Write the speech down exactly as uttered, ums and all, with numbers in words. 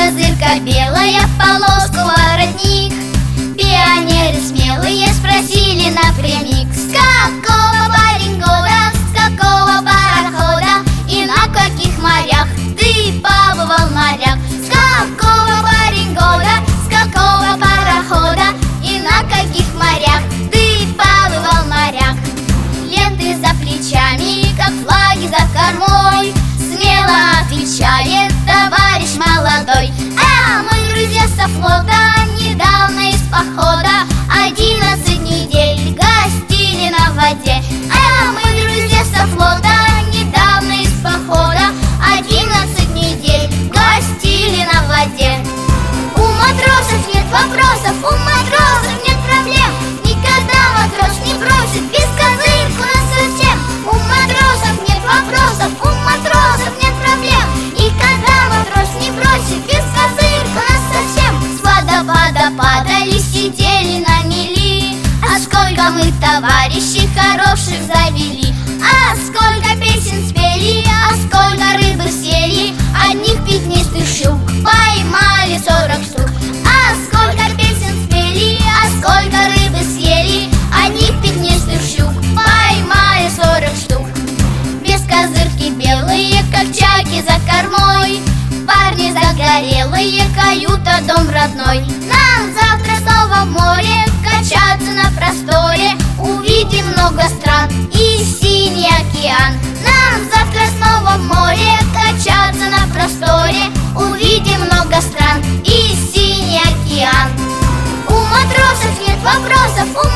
козырка белая, в полоску воротник. Пионеры смелые спросили напрямик: с какого, парень, года, с какого парохода и на каких морях ты побывал, моряк? С какого, парень, года, с какого парохода и на каких морях ты побывал, моряк? Ленты за плечами, как флаги за кормой, смело отвечает товарищ молодой. А мы, друзья со флота, недавно из похода одиннадцать недель гостили на воде. А мы, друзья со флота, недавно из похода одиннадцать недель гостили на воде. У матросов нет вопросов, у матросов нет проблем. Никогда матрос не бросит без козырку нас совсем. У матросов нет вопросов, у матросов нет проблем. Никогда матрос не бросит без козырку нас совсем. С водопада падали, сидели на мели. А сколько мы товарищей хороших завели, а сколько песен спели, а сколько рыбы съели. Одних пятнистых щук поймали сорок штук. А сколько песен спели, а сколько рыбы съели. Одних пятнистых щук поймали сорок штук. Без козырки белые, как чайки за кормой, парни загорелые, каюта, дом родной. Нам завтра снова в море качаться на просторе. Увидим много стран и синий океан. Нам завтра снова в море качаться на просторе. Увидим много стран и синий океан. У матросов нет вопросов, у